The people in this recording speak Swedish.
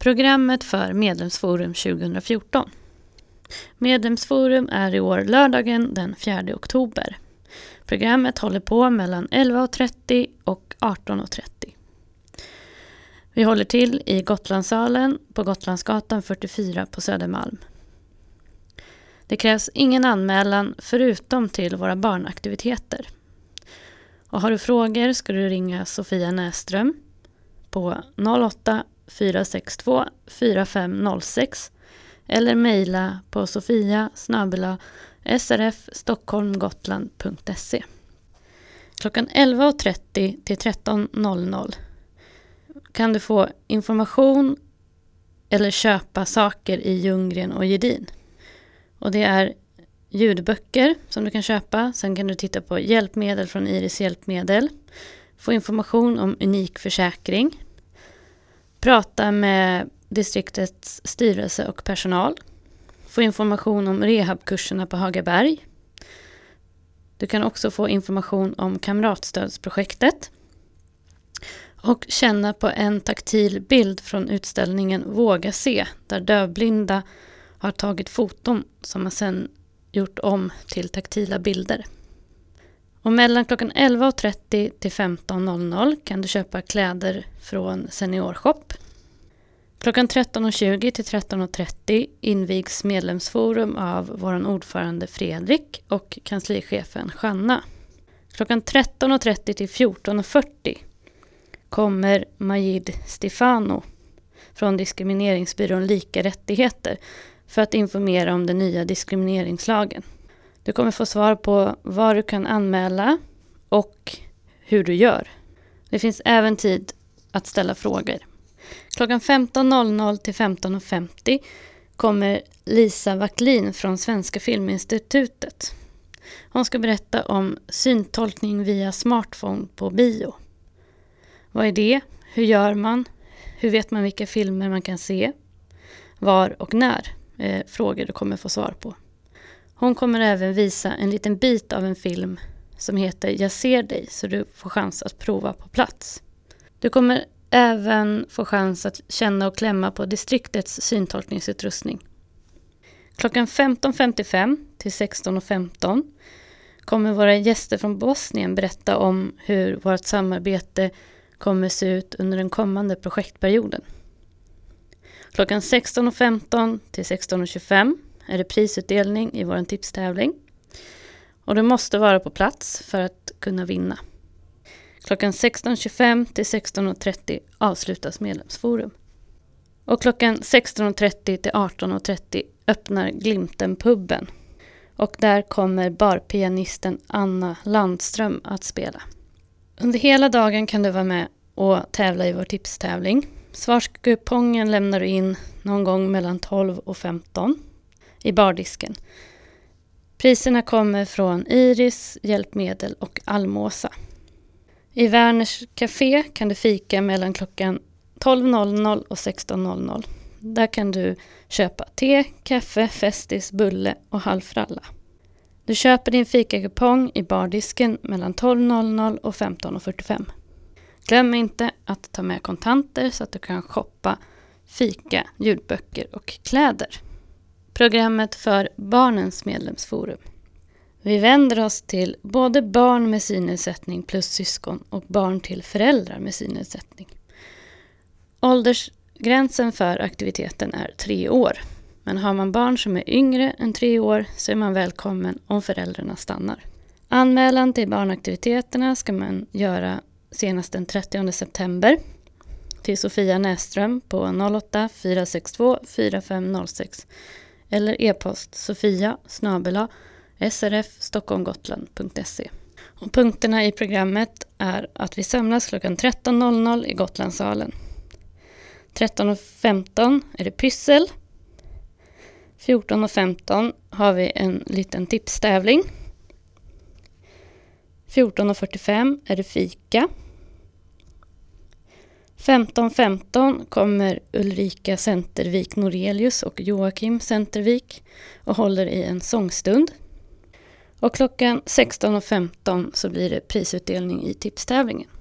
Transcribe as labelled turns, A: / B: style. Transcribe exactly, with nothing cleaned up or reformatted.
A: Programmet för Medlemsforum tjugohundrafjorton. Medlemsforum är i år lördagen den fjärde oktober. Programmet håller på mellan elva och trettio och arton och trettio. Vi håller till i Gotlandssalen på Gotlandsgatan fyrtiofyra på Södermalm. Det krävs ingen anmälan förutom till våra barnaktiviteter. Och har du frågor ska du ringa Sofia Näström på noll åtta fyra sex två fyra fem noll sex eller mejla på sofia snabel-a s r f stockholm gotland punkt se. Klockan elva och trettio till tretton noll noll kan du få information eller köpa saker i Ljunggren och Gedin. Och det är ljudböcker som du kan köpa. Sen kan du titta på hjälpmedel från Iris hjälpmedel. Få information om unik försäkring. Prata med distriktets styrelse och personal. Få information om rehabkurserna på Hagaberg. Du kan också få information om kamratstödsprojektet. Och känna på en taktil bild från utställningen Våga se, där dövblinda har tagit foton som man sedan gjort om till taktila bilder. Och mellan klockan elva och trettio till femton noll noll kan du köpa kläder från Seniorshop. Klockan tretton och tjugo till tretton och trettio invigs medlemsforum av vår ordförande Fredrik och kanslichefen Janna. Klockan tretton och trettio till fjorton och fyrtio kommer Majid Stefano från diskrimineringsbyrån Lika rättigheter för att informera om den nya diskrimineringslagen. Du kommer få svar på vad du kan anmäla och hur du gör. Det finns även tid att ställa frågor. Klockan femton noll noll till femton och femtio kommer Lisa Wacklin från Svenska Filminstitutet. Hon ska berätta om syntolkning via smartphone på bio. Vad är det? Hur gör man? Hur vet man vilka filmer man kan se? Var och när? Eh, frågor du kommer få svar på. Hon kommer även visa en liten bit av en film som heter Jag ser dig, så du får chans att prova på plats. Du kommer även få chans att känna och klämma på distriktets syntolkningsutrustning. Klockan femton femtiofem till sexton och femton kommer våra gäster från Bosnien berätta om hur vårt samarbete kommer se ut under den kommande projektperioden. Klockan sexton och femton till sexton och tjugofem är det prisutdelning i vår tipstävling. Och du måste vara på plats för att kunna vinna. Klockan sexton tjugofem till sexton och trettio avslutas medlemsforum. Och klockan sexton och trettio till arton och trettio öppnar Glimten-puben. Och där kommer barpianisten Anna Landström att spela. Under hela dagen kan du vara med och tävla i vår tipstävling. Svarskupongen lämnar du in någon gång mellan tolv och femton i bardisken. Priserna kommer från Iris, Hjälpmedel och Almosa. I Werners Café kan du fika mellan klockan tolv noll noll och sexton noll noll. Där kan du köpa te, kaffe, festis, bulle och halvfralla. Du köper din fikakupong i bardisken mellan tolv noll noll och femton fyrtiofem. Glöm inte att ta med kontanter så att du kan shoppa fika, ljudböcker och kläder. Programmet för barnens medlemsforum. Vi vänder oss till både barn med synnedsättning plus syskon och barn till föräldrar med synnedsättning. Åldersgränsen för aktiviteten är tre år. Men har man barn som är yngre än tre år så är man välkommen om föräldrarna stannar. Anmälan till barnaktiviteterna ska man göra senast den trettionde september till Sofia Näström på noll åtta fyra sex två fyra fem noll sex eller e-post sofia snabel-a s r f stockholm gotland punkt se. Och punkterna i programmet är att vi samlas klockan tretton noll noll i Gotlandssalen. tretton och femton är det pyssel. fjorton och femton har vi en liten tipstävling. fjorton och fyrtiofem är det fika. femton femton kommer Ulrika Centervik Norelius och Joakim Centervik och håller i en sångstund. Och klockan sexton och femton så blir det prisutdelning i tipstävlingen.